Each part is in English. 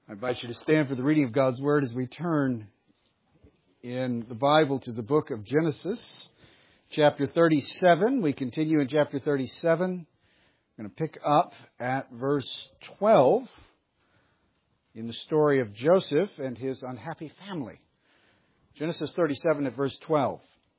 I invite you to stand for the reading of God's Word as we turn in the Bible to the book of Genesis, chapter 37. We continue in chapter 37. We're going to pick up at verse 12 in the story of Joseph and his unhappy family. Genesis 37 at verse 12.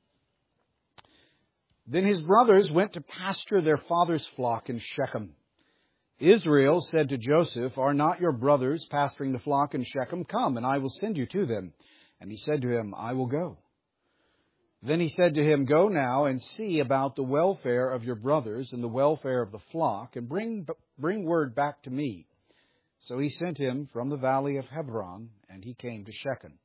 Then his brothers went to pasture their father's flock in Shechem. Israel said to Joseph, "Are not your brothers pasturing the flock in Shechem? Come, and I will send you to them." And he said to him, "I will go." Then he said to him, "Go now and see about the welfare of your brothers and the welfare of the flock, and bring word back to me." So he sent him from the valley of Hebron, and he came to Shechem.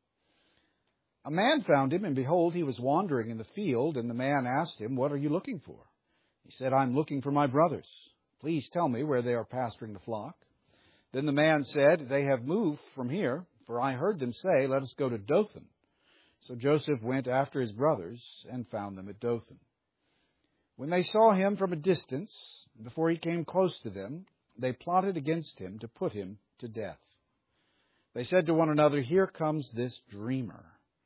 A man found him, and behold, he was wandering in the field, and the man asked him, "What are you looking for?" He said, "I'm looking for my brothers. Please tell me where they are pasturing the flock." Then the man said, "They have moved from here, for I heard them say, 'Let us go to Dothan.'" So Joseph went after his brothers and found them at Dothan. When they saw him from a distance, before he came close to them, they plotted against him to put him to death. They said to one another, "Here comes this dreamer.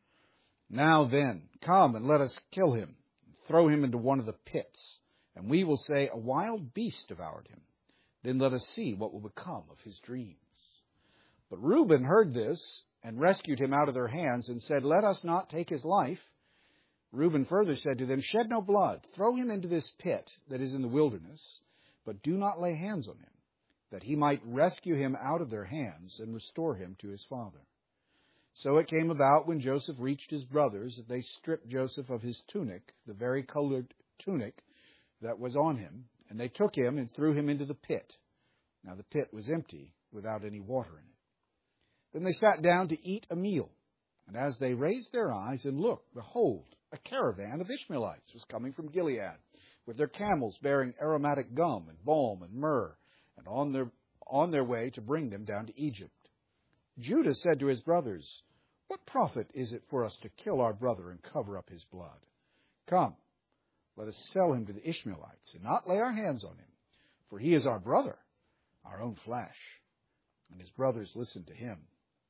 Now then, come and let us kill him, and throw him into one of the pits. And we will say, 'A wild beast devoured him.' Then let us see what will become of his dreams." But Reuben heard this and rescued him out of their hands and said, "Let us not take his life." Reuben further said to them, "Shed no blood. Throw him into this pit that is in the wilderness, but do not lay hands on him, that he might rescue him out of their hands and restore him to his father." So it came about when Joseph reached his brothers that they stripped Joseph of his tunic, the vari-colored tunic that was on him, and they took him and threw him into the pit. Now the pit was empty, without any water in it. Then they sat down to eat a meal, and as they raised their eyes and looked, behold, a caravan of Ishmaelites was coming from Gilead, with their camels bearing aromatic gum and balm and myrrh, and on their way to bring them down to Egypt. Judah said to his brothers, "What profit is it for us to kill our brother and cover up his blood? Come, let us sell him to the Ishmaelites and not lay our hands on him, for he is our brother, our own flesh." And his brothers listened to him.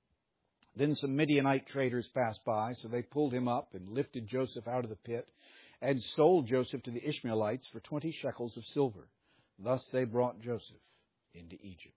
Then some Midianite traders passed by, so they pulled him up and lifted Joseph out of the pit and sold Joseph to the Ishmaelites for 20 shekels of silver. Thus they brought Joseph into Egypt.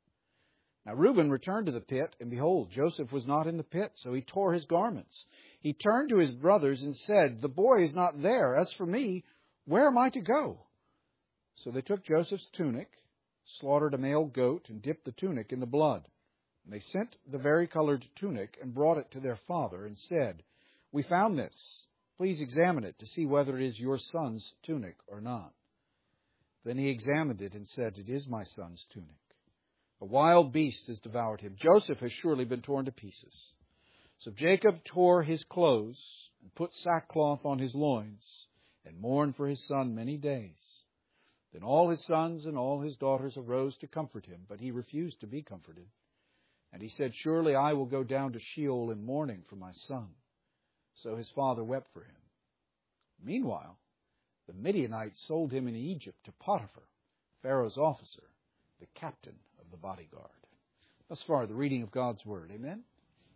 Now Reuben returned to the pit, and behold, Joseph was not in the pit, so he tore his garments. He turned to his brothers and said, "The boy is not there. As for me, where am I to go?" So they took Joseph's tunic, slaughtered a male goat, and dipped the tunic in the blood. And they sent the vari-colored tunic and brought it to their father and said, "We found this. Please examine it to see whether it is your son's tunic or not." Then he examined it and said, "It is my son's tunic. A wild beast has devoured him. Joseph has surely been torn to pieces." So Jacob tore his clothes and put sackcloth on his loins and mourned for his son many days. Then all his sons and all his daughters arose to comfort him, but he refused to be comforted. And he said, "Surely I will go down to Sheol in mourning for my son." So his father wept for him. Meanwhile, the Midianites sold him in Egypt to Potiphar, Pharaoh's officer, the captain of the bodyguard. Thus far, the reading of God's Word. Amen?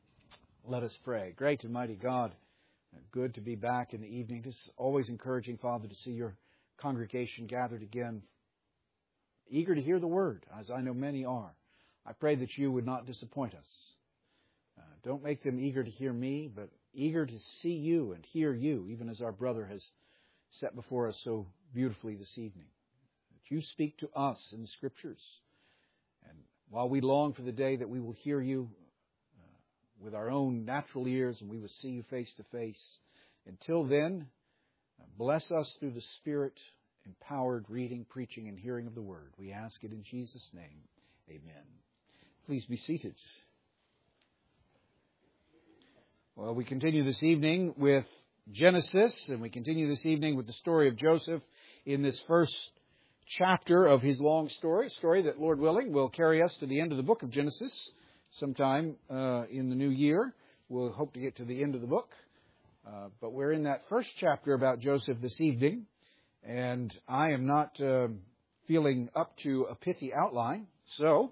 Let us pray. Great and mighty God, good to be back in the evening. This is always encouraging, Father, to see your congregation gathered again, eager to hear the Word, as I know many are. I pray that you would not disappoint us. Don't make them eager to hear me, but eager to see you and hear you, even as our brother has set before us so beautifully this evening. That you speak to us in the Scriptures. And while we long for the day that we will hear you with our own natural ears and we will see you face to face, until then, bless us through the Spirit-empowered reading, preaching, and hearing of the Word. We ask it in Jesus' name. Amen. Please be seated. Well, we continue this evening with Genesis, and we continue this evening with the story of Joseph in this first chapter of his long story, a story that, Lord willing, will carry us to the end of the book of Genesis sometime in the new year. We'll hope to get to the end of the book. But we're in that first chapter about Joseph this evening, and I am not feeling up to a pithy outline. So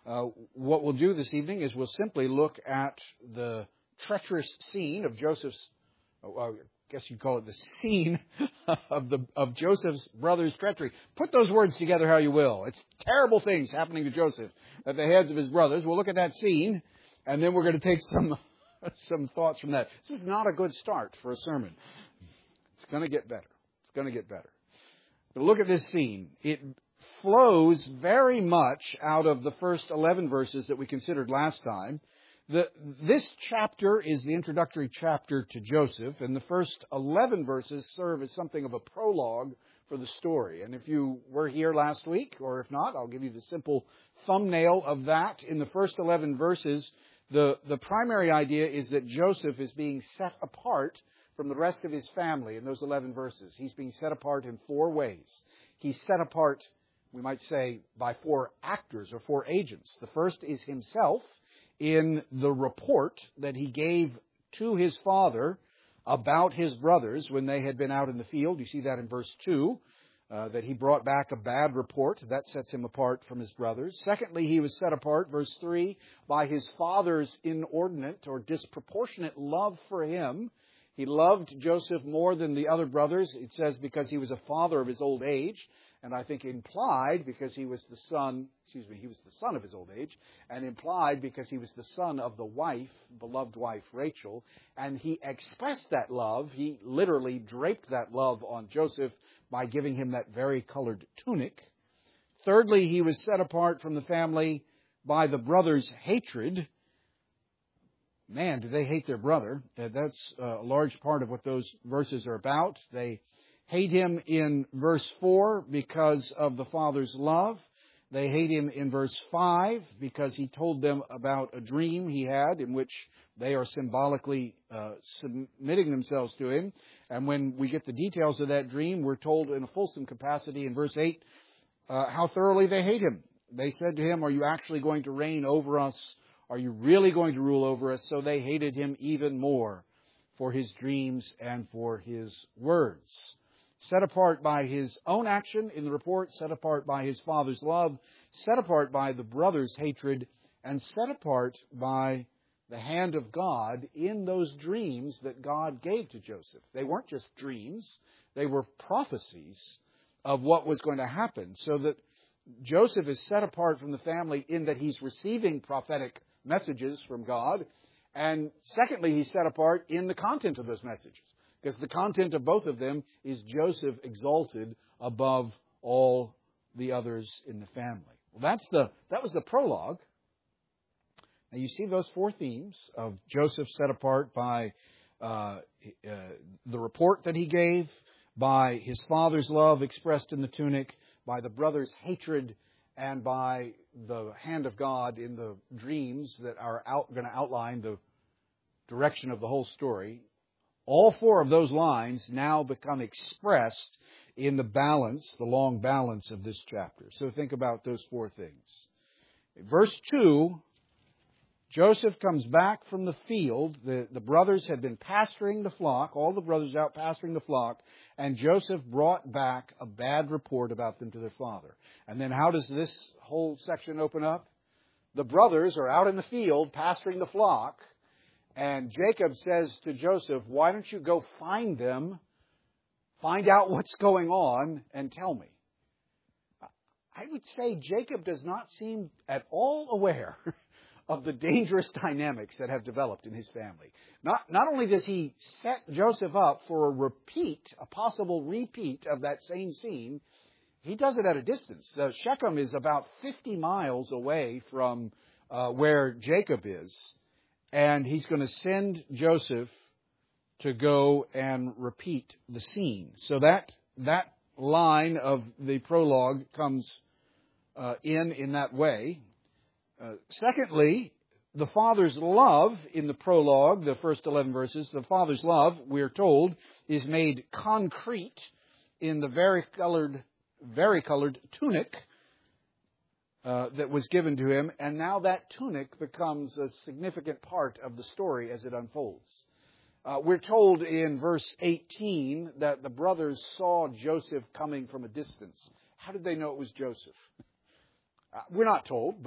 What we'll do this evening is we'll simply look at the treacherous scene of Joseph's, I guess you'd call it the scene of Joseph's brother's treachery. Put those words together how you will. It's terrible things happening to Joseph at the hands of his brothers. We'll look at that scene, and then we're going to take some thoughts from that. This is not a good start for a sermon. It's going to get better. It's going to get better. But look at this scene. It flows very much out of the first 11 verses that we considered last time. This chapter is the introductory chapter to Joseph, and the first 11 verses serve as something of a prologue for the story. And if you were here last week, or if not, I'll give you the simple thumbnail of that. In the first 11 verses, the primary idea is that Joseph is being set apart from the rest of his family in those 11 verses. He's being set apart in 4 ways. He's set apart, we might say, by 4 actors or 4 agents. The first is himself in the report that he gave to his father about his brothers when they had been out in the field. You see that in verse 2, that he brought back a bad report. That sets him apart from his brothers. Secondly, he was set apart, verse 3, by his father's inordinate or disproportionate love for him. He loved Joseph more than the other brothers, it says, because he was a father of his old age. And I think implied because he was the son of his old age, and implied because he was the son of the wife, beloved wife Rachel, and he expressed that love. He literally draped that love on Joseph by giving him that vari-colored tunic. Thirdly, he was set apart from the family by the brothers' hatred. Man, do they hate their brother. That's a large part of what those verses are about. They hate him in verse 4 because of the father's love. They hate him in verse 5 because he told them about a dream he had in which they are symbolically submitting themselves to him. And when we get the details of that dream, we're told in a fulsome capacity in verse 8 how thoroughly they hate him. They said to him, "Are you actually going to reign over us? Are you really going to rule over us?" So they hated him even more for his dreams and for his words. Set apart by his own action in the report, set apart by his father's love, set apart by the brothers' hatred, and set apart by the hand of God in those dreams that God gave to Joseph. They weren't just dreams, they were prophecies of what was going to happen, so that Joseph is set apart from the family in that he's receiving prophetic messages from God, and secondly, he's set apart in the content of those messages. Because the content of both of them is Joseph exalted above all the others in the family. Well, that was the prologue. Now you see those 4 themes of Joseph set apart by the report that he gave, by his father's love expressed in the tunic, by the brothers' hatred, and by the hand of God in the dreams that are going to outline the direction of the whole story. All 4 of those lines now become expressed in the balance, the long balance of this chapter. So think about those 4 things. Verse 2, Joseph comes back from the field. The brothers had been pasturing the flock, all the brothers out pasturing the flock, and Joseph brought back a bad report about them to their father. And then how does this whole section open up? The brothers are out in the field pasturing the flock, and Jacob says to Joseph, "Why don't you go find them, find out what's going on, and tell me?" I would say Jacob does not seem at all aware of the dangerous dynamics that have developed in his family. Not only does he set Joseph up for a possible repeat of that same scene, he does it at a distance. Shechem is about 50 miles away from where Jacob is. And he's going to send Joseph to go and repeat the scene. So that line of the prologue comes in that way. Secondly, the father's love in the prologue, the first 11 verses, the father's love, we're told, is made concrete in the vari-colored tunic that was given to him, and now that tunic becomes a significant part of the story as it unfolds. We're told in verse 18 that the brothers saw Joseph coming from a distance. How did they know it was Joseph? We're not told, but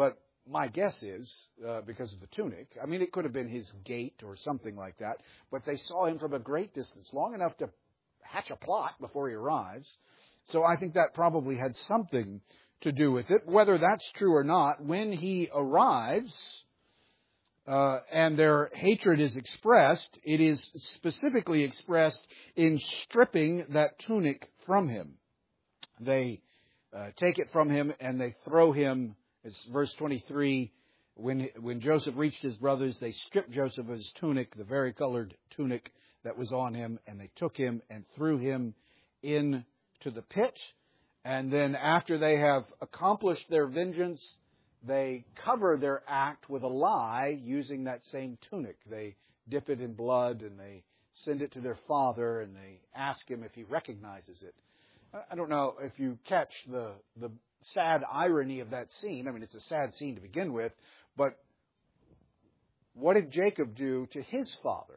my guess is because of the tunic. I mean, it could have been his gait or something like that. But they saw him from a great distance, long enough to hatch a plot before he arrives. So I think that probably had something to do with it. Whether that's true or not, when he arrives and their hatred is expressed, it is specifically expressed in stripping that tunic from him. They take it from him and they throw him. It's verse 23. When Joseph reached his brothers, they stripped Joseph of his tunic, the varicolored tunic that was on him, and they took him and threw him into the pit. And then after they have accomplished their vengeance, they cover their act with a lie using that same tunic. They dip it in blood and they send it to their father and they ask him if he recognizes it. I don't know if you catch the sad irony of that scene. I mean, it's a sad scene to begin with, but what did Jacob do to his father?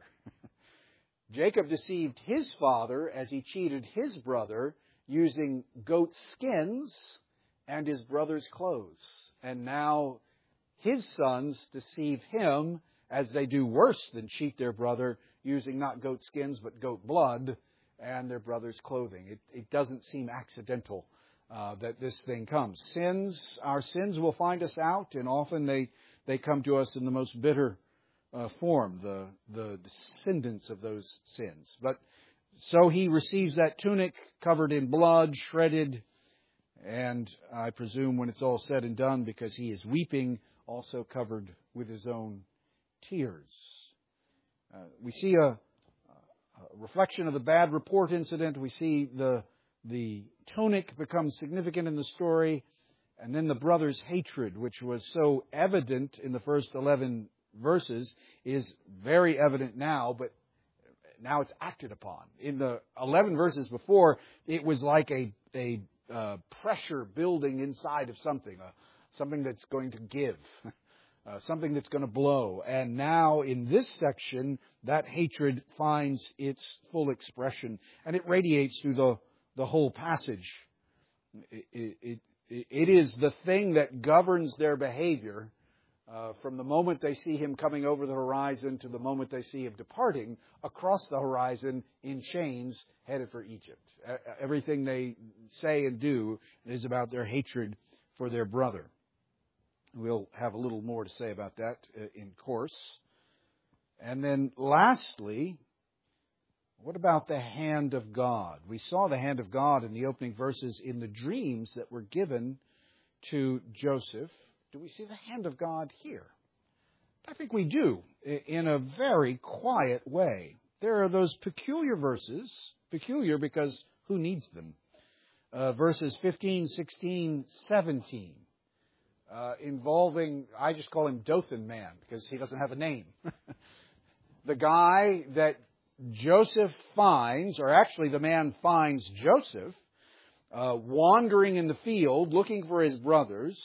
Jacob deceived his father as he cheated his brother using goat skins and his brother's clothes. And now his sons deceive him as they do worse than cheat their brother using not goat skins but goat blood and their brother's clothing. It doesn't seem accidental that this thing comes. Our sins will find us out, and often they come to us in the most bitter form, the descendants of those sins. But so he receives that tunic covered in blood, shredded, and I presume when it's all said and done, because he is weeping, also covered with his own tears. We see a reflection of the bad report incident. We see the tunic becomes significant in the story, and then the brothers' hatred, which was so evident in the first 11 verses, is very evident now, but now it's acted upon. In the 11 verses before, it was like a pressure building inside of something that's going to give, something that's going to blow. And now in this section, that hatred finds its full expression, and it radiates through the whole passage. It is the thing that governs their behavior from the moment they see him coming over the horizon to the moment they see him departing across the horizon in chains headed for Egypt. Everything they say and do is about their hatred for their brother. We'll have a little more to say about that in course. And then lastly, what about the hand of God? We saw the hand of God in the opening verses in the dreams that were given to Joseph. Do we see the hand of God here? I think we do, in a very quiet way. There are those peculiar verses, peculiar because who needs them? Verses 15, 16, 17, involving, I just call him Dothan Man, because he doesn't have a name. The guy that Joseph finds, or actually the man finds Joseph, wandering in the field looking for his brothers.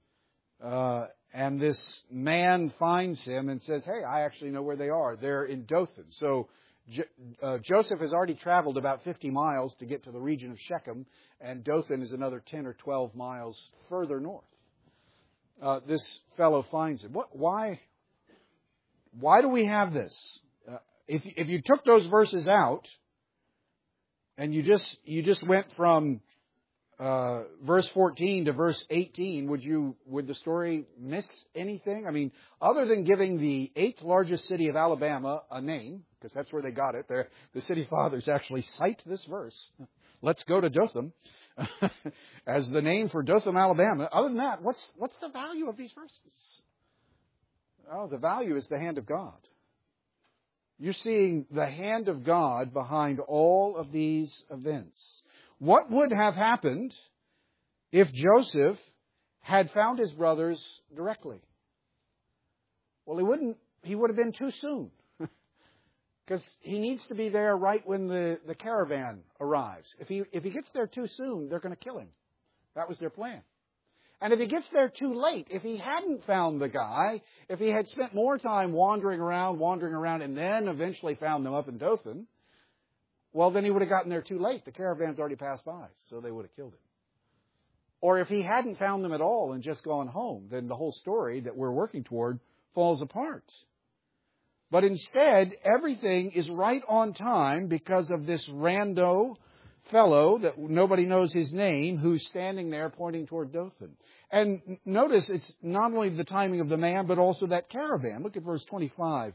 And this man finds him and says, hey, I actually know where they are. They're in Dothan. So Joseph has already traveled about 50 miles to get to the region of Shechem, and Dothan is another 10 or 12 miles further north. This fellow finds him. Why do we have this? If you took those verses out and you just went from verse 14 to verse 18, would the story miss anything? I mean, other than giving the 8th largest city of Alabama a name, because that's where they got it. The city fathers actually cite this verse. Let's go to Dothan as the name for Dothan, Alabama. Other than that, what's the value of these verses? Oh, the value is the hand of God. You're seeing the hand of God behind all of these events. What would have happened if Joseph had found his brothers directly? Well, he would have been too soon. Because he needs to be there right when the caravan arrives. If he gets there too soon, they're going to kill him. That was their plan. And if he gets there too late, if he hadn't found the guy, if he had spent more time wandering around, and then eventually found them up in Dothan, well, then he would have gotten there too late. The caravan's already passed by, so they would have killed him. Or if he hadn't found them at all and just gone home, then the whole story that we're working toward falls apart. But instead, everything is right on time because of this rando fellow that nobody knows his name who's standing there pointing toward Dothan. And notice it's not only the timing of the man, but also that caravan. Look at verse 25.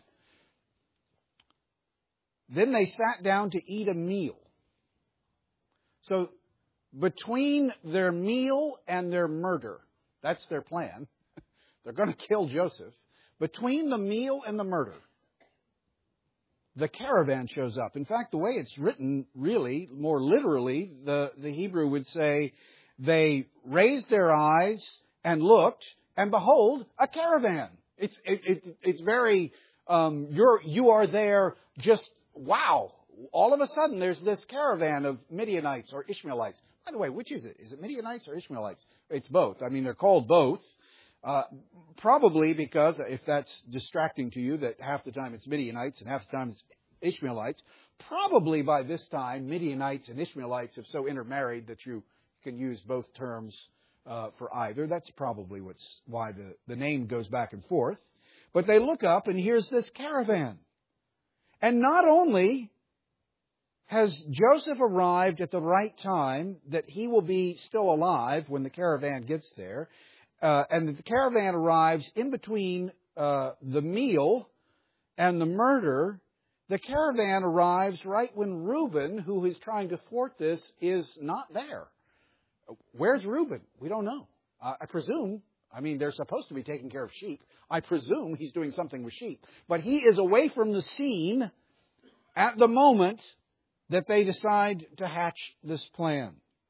Then they sat down to eat a meal. So between their meal and their murder, that's their plan. They're going to kill Joseph. Between the meal and the murder, the caravan shows up. In fact, the way it's written, really, more literally, the Hebrew would say, they raised their eyes and looked, and behold, a caravan. It's very, you are there just, wow. All of a sudden, there's this caravan of Midianites or Ishmaelites. By the way, which is it? Is it Midianites or Ishmaelites? It's both. I mean, they're called both. Probably because, if that's distracting to you, that half the time it's Midianites and half the time it's Ishmaelites. Probably by this time, Midianites and Ishmaelites have so intermarried that you can use both terms for either. That's probably why the name goes back and forth. But they look up and here's this caravan. And not only has Joseph arrived at the right time, that he will be still alive when the caravan gets there, and the caravan arrives in between the meal and the murder. The caravan arrives right when Reuben, who is trying to thwart this, is not there. Where's Reuben? We don't know. I presume, they're supposed to be taking care of sheep. I presume he's doing something with sheep. But he is away from the scene at the moment that they decide to hatch this plan.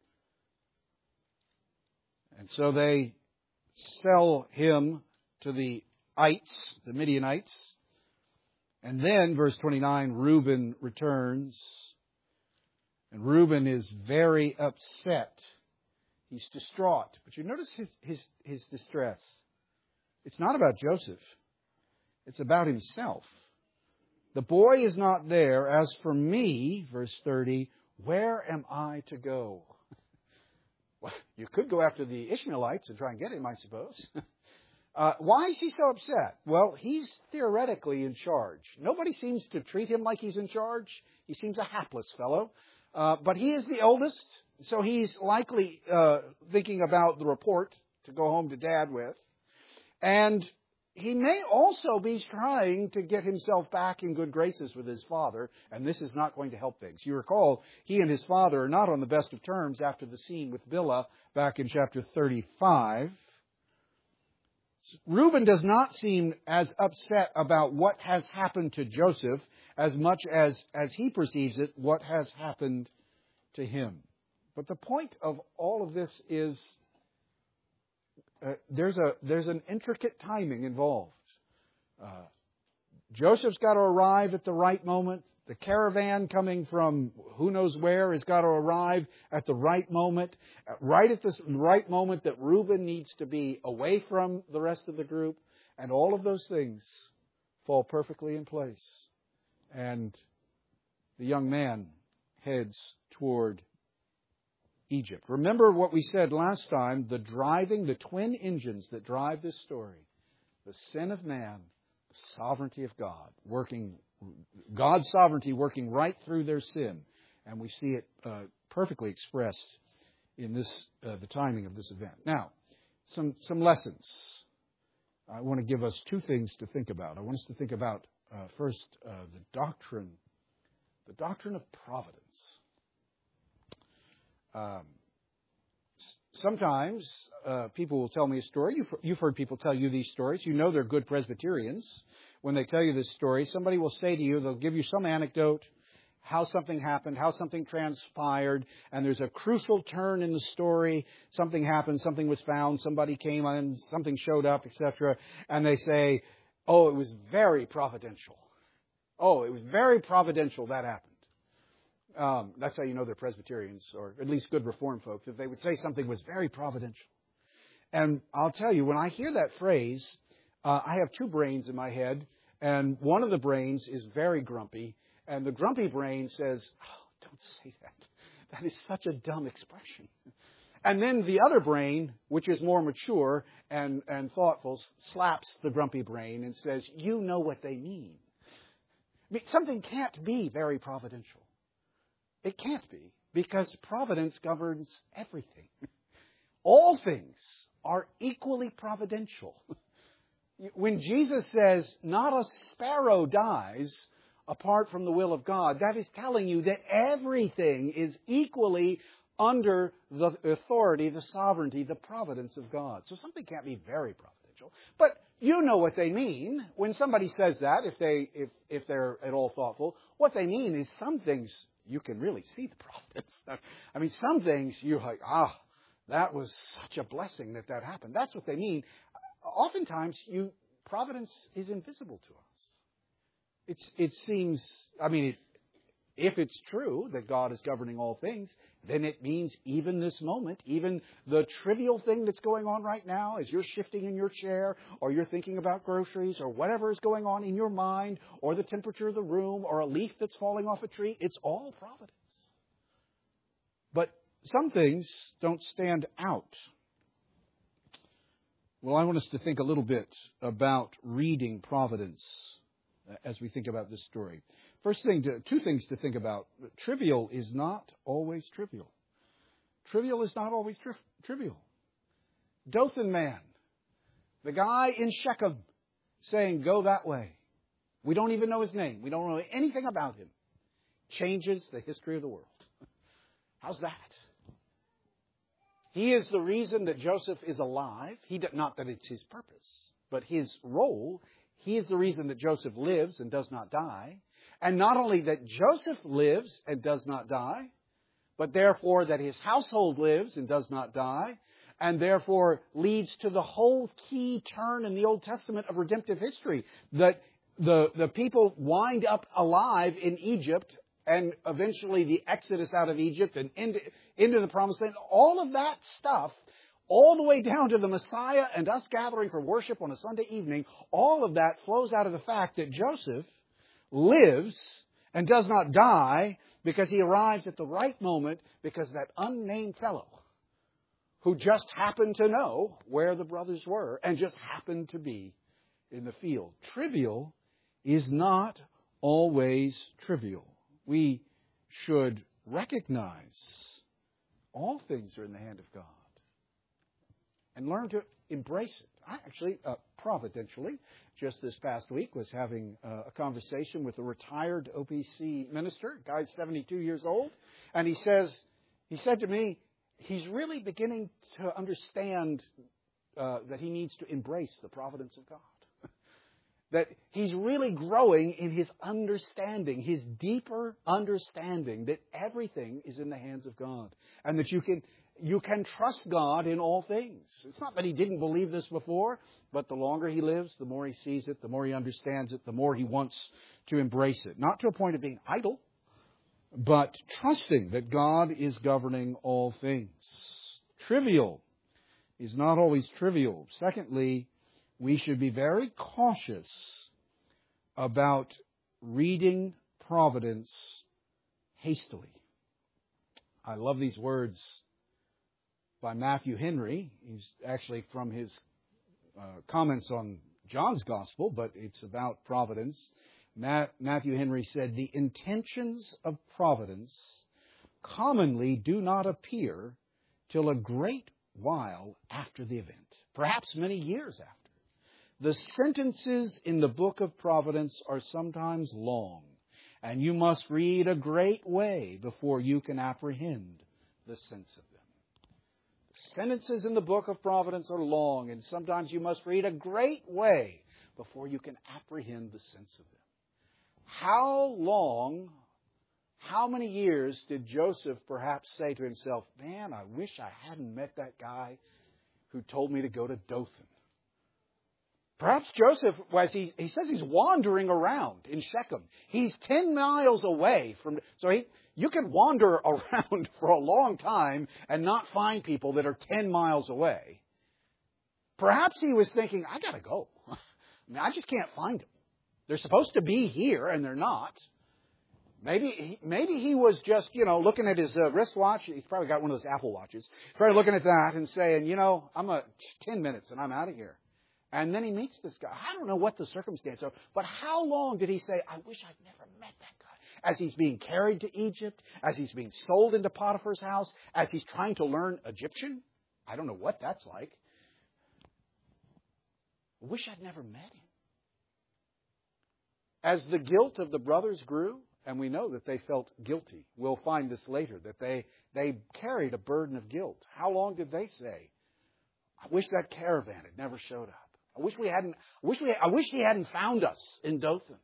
And so they sell him to the ites, the Midianites. And then, verse 29, Reuben returns. And Reuben is very upset. He's distraught. But you notice his distress. It's not about Joseph. It's about himself. The boy is not there. As for me, verse 30, where am I to go? Well, you could go after the Ishmaelites and try and get him, I suppose. Why is he so upset? Well, he's theoretically in charge. Nobody seems to treat him like he's in charge. He seems a hapless fellow. But he is the oldest, so he's likely thinking about the report to go home to Dad with. And he may also be trying to get himself back in good graces with his father, and this is not going to help things. You recall, he and his father are not on the best of terms after the scene with Bilhah back in chapter 35. Reuben does not seem as upset about what has happened to Joseph as much as he perceives it, what has happened to him. But the point of all of this is there's an intricate timing involved. Joseph's got to arrive at the right moment. The caravan coming from who knows where has got to arrive at the right moment, right at this right moment that Reuben needs to be away from the rest of the group. And all of those things fall perfectly in place. And the young man heads toward Egypt. Remember what we said last time, the twin engines that drive this story. The sin of man, the sovereignty of God, God's sovereignty working right through their sin. And we see it perfectly expressed in the timing of this event. Now, some lessons. I want to give us two things to think about. I want us to think about, first, the doctrine of providence. Sometimes people will tell me a story. You've heard people tell you these stories. You know they're good Presbyterians. When they tell you this story, somebody will say to you, they'll give you some anecdote, how something happened, how something transpired, and there's a crucial turn in the story. Something happened, something was found, somebody came in, something showed up, etc. And they say, oh, it was very providential. Oh, it was very providential that happened. That's how you know they're Presbyterians, or at least good Reformed folks, if they would say something was very providential. And I'll tell you, when I hear that phrase, I have two brains in my head, and one of the brains is very grumpy, and the grumpy brain says, oh, don't say that. That is such a dumb expression. And then the other brain, which is more mature and thoughtful, slaps the grumpy brain and says, you know what they mean. I mean, something can't be very providential. It can't be, because providence governs everything. All things are equally providential. When Jesus says, not a sparrow dies apart from the will of God, that is telling you that everything is equally under the authority, the sovereignty, the providence of God. So something can't be very providential. But you know what they mean. When somebody says that, if they're at all thoughtful, what they mean is some things you can really see the providence. I mean, some things you're like, that was such a blessing that happened. That's what they mean. Oftentimes, providence is invisible to us. It seems, I mean, if it's true that God is governing all things, then it means even this moment, even the trivial thing that's going on right now as you're shifting in your chair, or you're thinking about groceries, or whatever is going on in your mind, or the temperature of the room, or a leaf that's falling off a tree, it's all providence. But some things don't stand out. Well, I want us to think a little bit about reading providence as we think about this story. Two things to think about. Trivial is not always trivial. Trivial is not always trivial. Dothan man, the guy in Shechem, saying, go that way. We don't even know his name. We don't know anything about him. Changes the history of the world. How's that? He is the reason that Joseph is alive. Not that it's his purpose, but his role. He is the reason that Joseph lives and does not die. And not only that Joseph lives and does not die, but therefore that his household lives and does not die, and therefore leads to the whole key turn in the Old Testament of redemptive history. That the people wind up alive in Egypt, and eventually the exodus out of Egypt and into the Promised Land. All of that stuff, all the way down to the Messiah and us gathering for worship on a Sunday evening, all of that flows out of the fact that Joseph lives and does not die because he arrives at the right moment, because that unnamed fellow who just happened to know where the brothers were and just happened to be in the field. Trivial is not always trivial. We should recognize all things are in the hand of God and learn to embrace it. I actually, providentially, just this past week was having a conversation with a retired OPC minister. Guy's 72 years old. And he said to me, he's really beginning to understand that he needs to embrace the providence of God. That he's really growing in his understanding, his deeper understanding that everything is in the hands of God. And that you can trust God in all things. It's not that he didn't believe this before, but the longer he lives, the more he sees it, the more he understands it, the more he wants to embrace it. Not to a point of being idle, but trusting that God is governing all things. Trivial is not always trivial. Secondly, we should be very cautious about reading providence hastily. I love these words by Matthew Henry. He's actually from his comments on John's Gospel, but it's about providence. Matthew Henry said, "The intentions of providence commonly do not appear till a great while after the event, perhaps many years after. The sentences in the book of providence are sometimes long, and you must read a great way before you can apprehend the sense of them." The sentences in the book of providence are long, and sometimes you must read a great way before you can apprehend the sense of them. How many years did Joseph perhaps say to himself, "Man, I wish I hadn't met that guy who told me to go to Dothan"? Perhaps Joseph, he says he's wandering around in Shechem. He's 10 miles away from, you can wander around for a long time and not find people that are 10 miles away. Perhaps he was thinking, I got to go. I just can't find them. They're supposed to be here and they're not. Maybe he was just, looking at his wristwatch. He's probably got one of those Apple watches. Probably looking at that and saying, I'm 10 minutes and I'm out of here. And then he meets this guy. I don't know what the circumstance are, but how long did he say, I wish I'd never met that guy? As he's being carried to Egypt, as he's being sold into Potiphar's house, as he's trying to learn Egyptian? I don't know what that's like. I wish I'd never met him. As the guilt of the brothers grew, and we know that they felt guilty. We'll find this later, that they carried a burden of guilt. How long did they say, I wish that caravan had never showed up. I wish he hadn't found us in Dothan.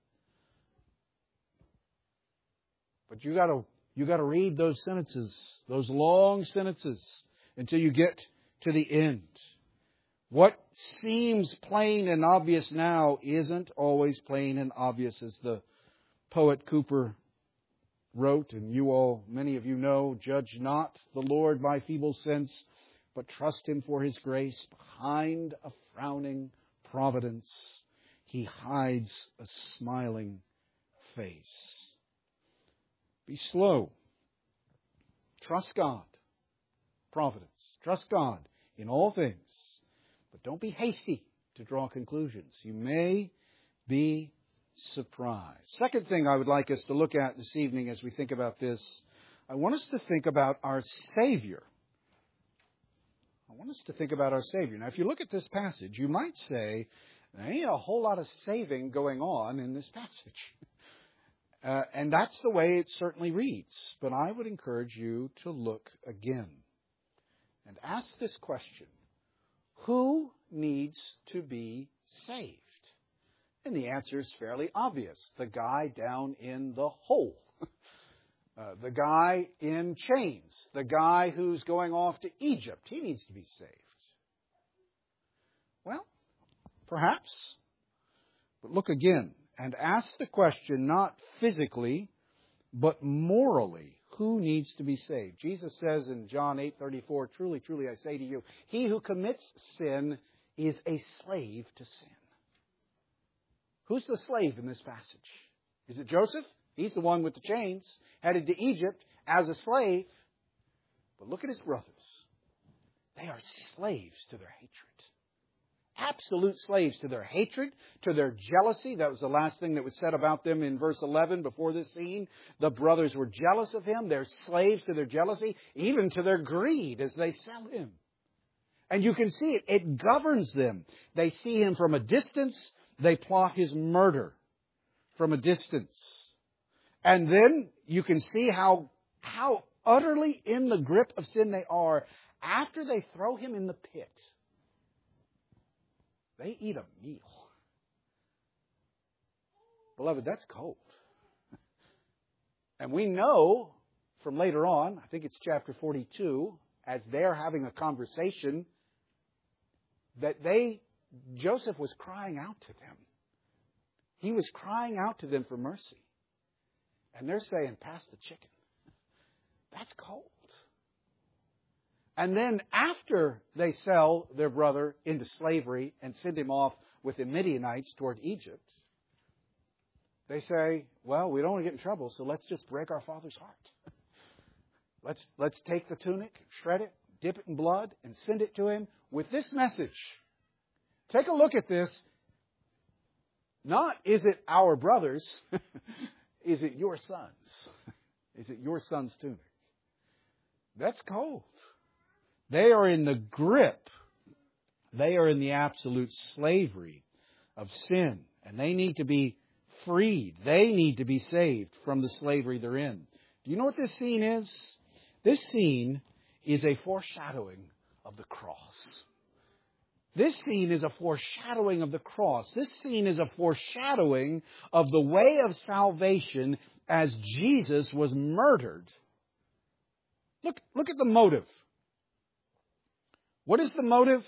But you gotta read those sentences, those long sentences, until you get to the end. What seems plain and obvious now isn't always plain and obvious, as the poet Cooper wrote, and many of you know, judge not the Lord by feeble sense, but trust Him for His grace. Behind a frowning providence, He hides a smiling face. Be slow. Trust God. Providence. Trust God in all things. But don't be hasty to draw conclusions. You may be surprised. Second thing I would like us to look at this evening as we think about this, I want us to think about our Savior. Now, if you look at this passage, you might say, there ain't a whole lot of saving going on in this passage. And that's the way it certainly reads. But I would encourage you to look again and ask this question: who needs to be saved? And the answer is fairly obvious. The guy down in the hole. The guy in chains. The guy who's going off to Egypt. He needs to be saved. Well, perhaps. But look again and ask the question not physically, but morally. Who needs to be saved? Jesus says in John 8:34, truly, truly, I say to you, he who commits sin is a slave to sin. Who's the slave in this passage? Is it Joseph? He's the one with the chains, headed to Egypt as a slave. But look at his brothers. They are slaves to their hatred. Absolute slaves to their hatred, to their jealousy. That was the last thing that was said about them in verse 11 before this scene. The brothers were jealous of him. They're slaves to their jealousy, even to their greed as they sell him. And you can see it. It governs them. They see him from a distance. They plot his murder from a distance. And then you can see how utterly in the grip of sin they are after they throw him in the pit. They eat a meal. Beloved, that's cold. And we know from later on, I think it's chapter 42, as they're having a conversation, that Joseph was crying out to them. He was crying out to them for mercy. And they're saying, pass the chicken. That's cold. And then after they sell their brother into slavery and send him off with the Midianites toward Egypt, they say, well, we don't want to get in trouble, so let's just break our father's heart. Let's take the tunic, shred it, dip it in blood, and send it to him with this message. Take a look at this. Not, is it our brothers? Is it your sons? Is it your son's tunic? That's cold. They are in the grip. They are in the absolute slavery of sin. And they need to be freed. They need to be saved from the slavery they're in. Do you know what this scene is? This scene is a foreshadowing of the cross. This scene is a foreshadowing of the cross. This scene is a foreshadowing of the way of salvation as Jesus was murdered. Look at the motive. What is the motive?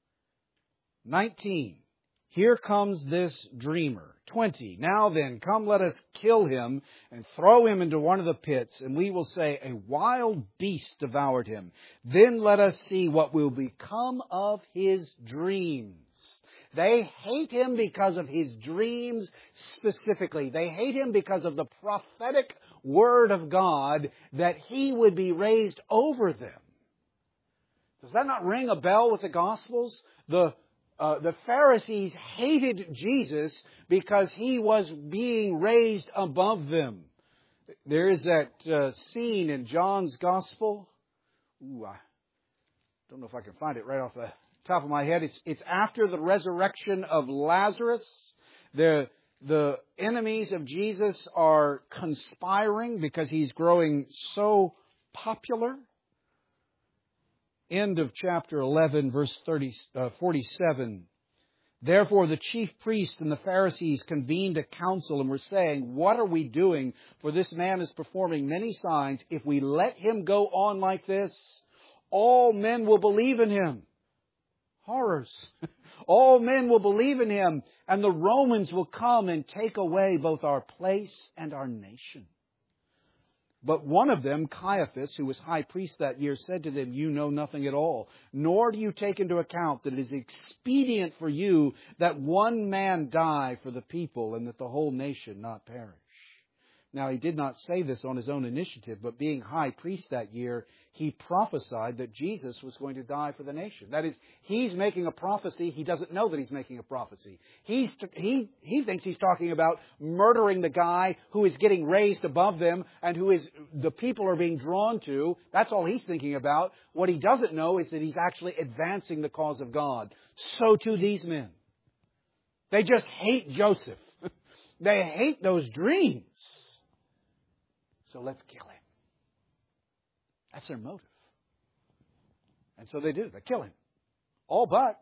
19. Here comes this dreamer. 20. Now then, come let us kill him and throw him into one of the pits, and we will say, a wild beast devoured him. Then let us see what will become of his dreams. They hate him because of his dreams specifically. They hate him because of the prophetic word of God that he would be raised over them. Does that not ring a bell with the Gospels? The Pharisees hated Jesus because he was being raised above them. There is that scene in John's Gospel. I don't know if I can find it right off the top of my head. It's after the resurrection of Lazarus. The enemies of Jesus are conspiring because he's growing so popular. End of chapter 11, verse 47. Therefore the chief priests and the Pharisees convened a council and were saying, "What are we doing? For this man is performing many signs. If we let him go on like this, all men will believe in him." Horrors. All men will believe in him, and the Romans will come and take away both our place and our nation. But one of them, Caiaphas, who was high priest that year, said to them, "You know nothing at all, nor do you take into account that it is expedient for you that one man die for the people and that the whole nation not perish." Now, he did not say this on his own initiative, but being high priest that year, he prophesied that Jesus was going to die for the nation. That is, he's making a prophecy. He doesn't know that he's making a prophecy. He thinks he's talking about murdering the guy who is getting raised above them and who is the people are being drawn to. That's all he's thinking about. What he doesn't know is that he's actually advancing the cause of God. So too these men. They just hate Joseph. They hate those dreams. So let's kill him. That's their motive. And so they do. They kill him. All but,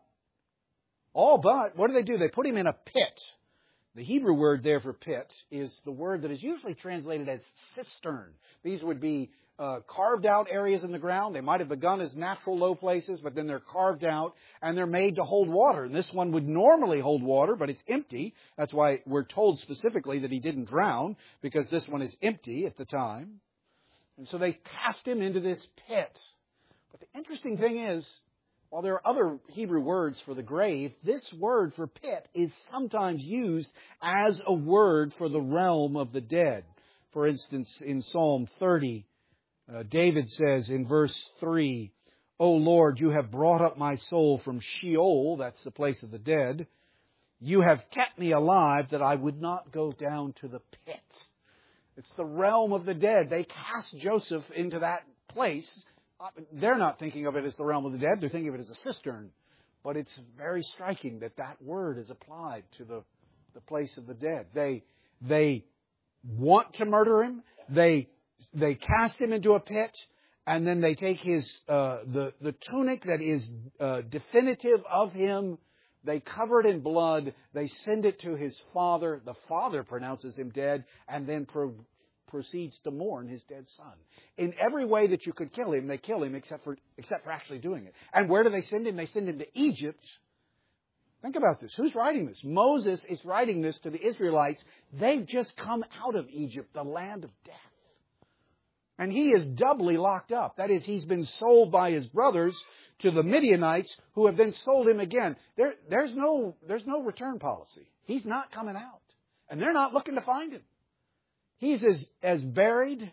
what do? They put him in a pit. The Hebrew word there for pit is the word that is usually translated as cistern. These would be carved out areas in the ground. They might have begun as natural low places, but then they're carved out and they're made to hold water. And this one would normally hold water, but it's empty. That's why we're told specifically that he didn't drown, because this one is empty at the time. And so they cast him into this pit. But the interesting thing is, while there are other Hebrew words for the grave, this word for pit is sometimes used as a word for the realm of the dead. For instance, in Psalm 30, David says in verse 3, "O Lord, you have brought up my soul from Sheol," that's the place of the dead. "You have kept me alive that I would not go down to the pit." It's the realm of the dead. They cast Joseph into that place. They're not thinking of it as the realm of the dead. They're thinking of it as a cistern. But it's very striking that that word is applied to the place of the dead. They want to murder him. They cast him into a pit, and then they take his the tunic that is definitive of him. They cover it in blood. They send it to his father. The father pronounces him dead, and then proceeds to mourn his dead son. In every way that you could kill him, they kill him, except for actually doing it. And where do they send him? They send him to Egypt. Think about this. Who's writing this? Moses is writing this to the Israelites. They've just come out of Egypt, the land of death. And he is doubly locked up. That is, he's been sold by his brothers to the Midianites, who have then sold him again. There's no return policy. He's not coming out. And they're not looking to find him. He's as buried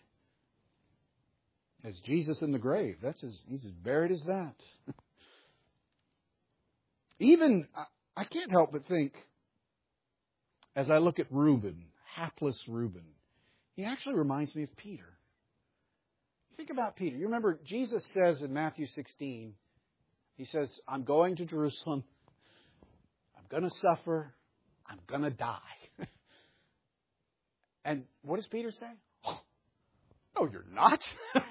as Jesus in the grave. He's as buried as that. Even, I can't help but think, as I look at Reuben, hapless Reuben, he actually reminds me of Peter. Think about Peter. You remember Jesus says in Matthew 16, he says, "I'm going to Jerusalem. I'm going to suffer. I'm going to die." And what does Peter say? "Oh, no, you're not."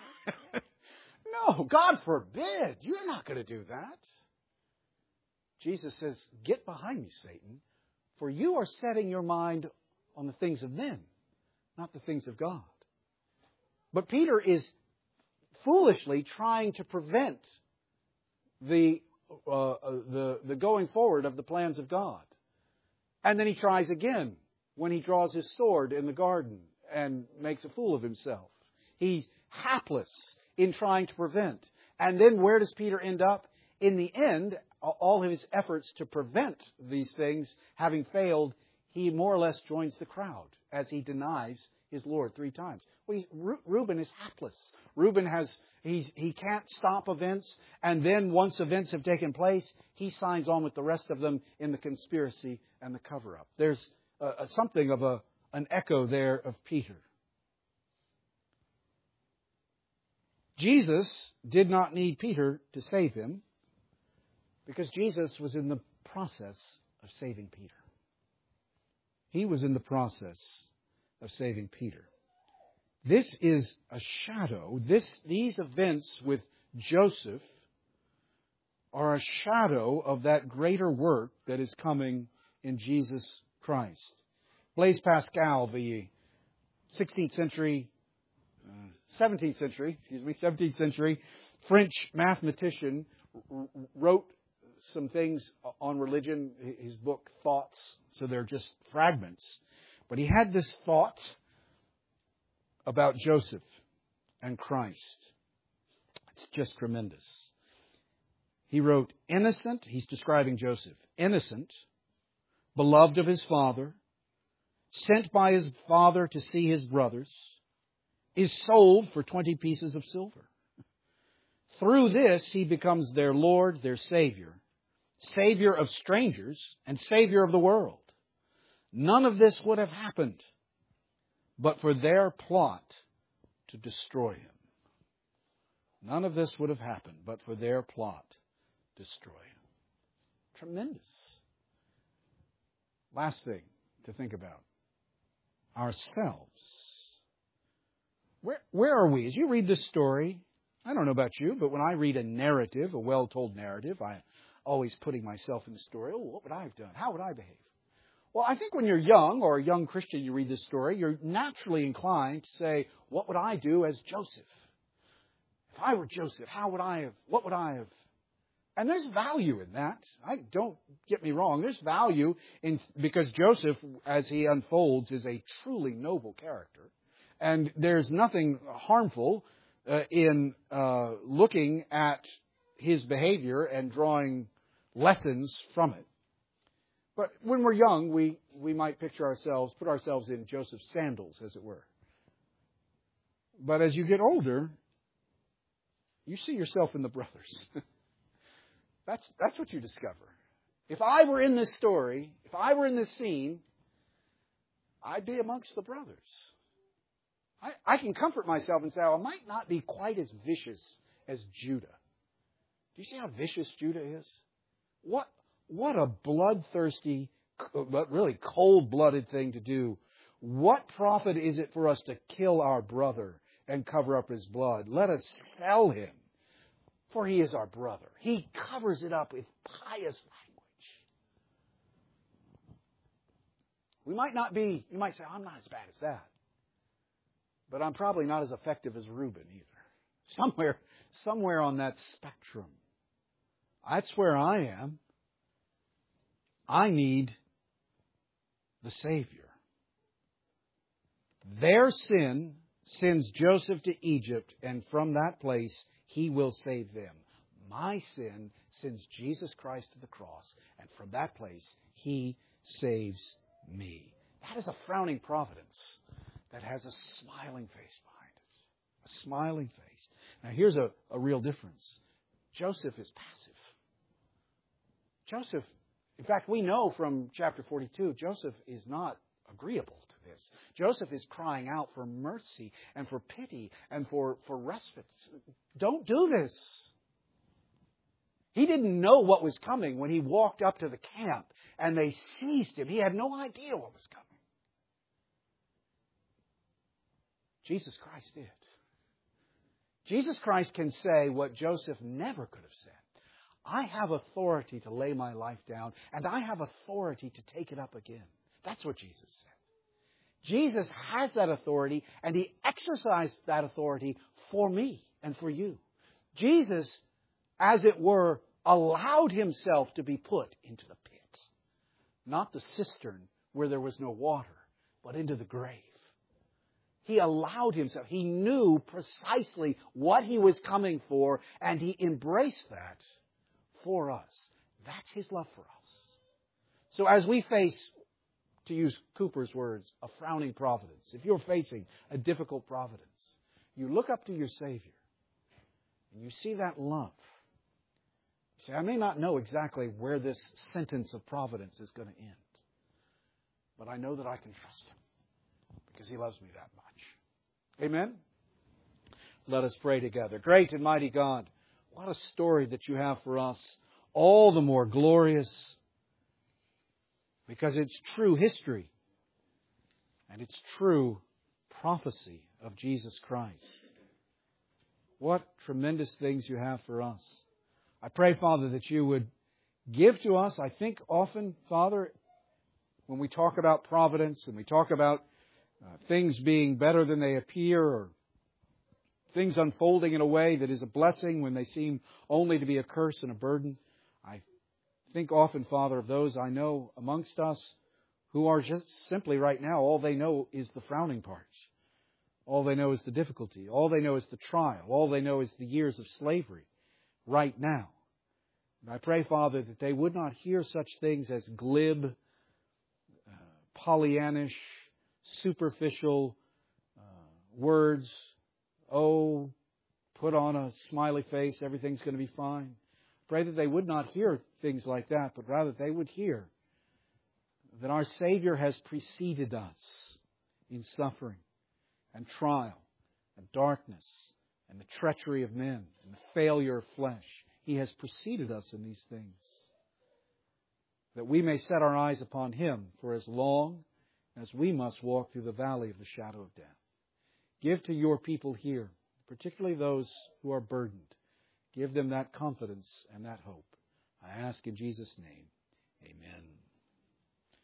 "No, God forbid. You're not going to do that." Jesus says, "Get behind me, Satan, for you are setting your mind on the things of men, not the things of God." But Peter is foolishly trying to prevent the going forward of the plans of God. And then he tries again when he draws his sword in the garden and makes a fool of himself. He's hapless in trying to prevent. And then where does Peter end up? In the end, all of his efforts to prevent these things having failed, he more or less joins the crowd as he denies his Lord 3 times. Well, Reuben is hapless. Reuben he can't stop events, and then once events have taken place, he signs on with the rest of them in the conspiracy and the cover-up. There's something of an echo there of Peter. Jesus did not need Peter to save him because Jesus was in the process of saving Peter. He was in the process of saving Peter. This is a shadow. These events with Joseph are a shadow of that greater work that is coming in Jesus Christ. Blaise Pascal, the 17th century French mathematician, wrote some things on religion, his book Thoughts, so they're just fragments. But he had this thought about Joseph and Christ. It's just tremendous. He wrote, innocent, he's describing Joseph, innocent, beloved of his father, sent by his father to see his brothers, is sold for 20 pieces of silver. Through this, he becomes their Lord, their Savior, Savior of strangers, and Savior of the world. None of this would have happened but for their plot to destroy him. None of this would have happened but for their plot to destroy him. Tremendous. Last thing to think about. Ourselves. Where are we? As you read this story, I don't know about you, but when I read a narrative, a well-told narrative, I'm always putting myself in the story. Oh, what would I have done? How would I behave? Well, I think when you're young or a young Christian, you read this story, you're naturally inclined to say, what would I do as Joseph? If I were Joseph, what would I have? And there's value in that. Don't get me wrong. There's value because Joseph, as he unfolds, is a truly noble character. And there's nothing harmful in looking at his behavior and drawing lessons from it. But when we're young, we might put ourselves in Joseph's sandals, as it were. But as you get older, you see yourself in the brothers. That's what you discover. If I were in this story, if I were in this scene, I'd be amongst the brothers. I can comfort myself and say, I might not be quite as vicious as Judah. Do you see how vicious Judah is? What a bloodthirsty, but really cold-blooded thing to do. What profit is it for us to kill our brother and cover up his blood? Let us sell him, for he is our brother. He covers it up with pious language. You might say, I'm not as bad as that. But I'm probably not as effective as Reuben either. Somewhere on that spectrum. That's where I am. I need the Savior. Their sin sends Joseph to Egypt, and from that place he will save them. My sin sends Jesus Christ to the cross, and from that place he saves me. That is a frowning providence that has a smiling face behind it. A smiling face. Now here's a real difference. Joseph is passive. Joseph, in fact, we know from chapter 42, Joseph is not agreeable to this. Joseph is crying out for mercy and for pity and for respite. Don't do this. He didn't know what was coming when he walked up to the camp and they seized him. He had no idea what was coming. Jesus Christ did. Jesus Christ can say what Joseph never could have said. I have authority to lay my life down, and I have authority to take it up again. That's what Jesus said. Jesus has that authority, and He exercised that authority for me and for you. Jesus, as it were, allowed Himself to be put into the pit. Not the cistern where there was no water, but into the grave. He allowed Himself. He knew precisely what He was coming for, and He embraced that for us. That's His love for us. So as we face, to use Cooper's words, a frowning providence, if you're facing a difficult providence, you look up to your Savior and you see that love. You say, I may not know exactly where this sentence of providence is going to end, but I know that I can trust Him because He loves me that much. Amen? Let us pray together. Great and mighty God, what a story that you have for us. All the more glorious because it's true history and it's true prophecy of Jesus Christ. What tremendous things you have for us. I pray, Father, that you would give to us. I think often, Father, when we talk about providence and we talk about things being better than they appear, or things unfolding in a way that is a blessing when they seem only to be a curse and a burden, I think often, Father, of those I know amongst us who are just simply right now, all they know is the frowning parts. All they know is the difficulty. All they know is the trial. All they know is the years of slavery right now. And I pray, Father, that they would not hear such things as glib, Pollyannish, superficial words. Oh, put on a smiley face, everything's going to be fine. Pray that they would not hear things like that, but rather they would hear that our Savior has preceded us in suffering and trial and darkness and the treachery of men and the failure of flesh. He has preceded us in these things, that we may set our eyes upon Him for as long as we must walk through the valley of the shadow of death. Give to your people here, particularly those who are burdened, give them that confidence and that hope. I ask in Jesus' name, amen.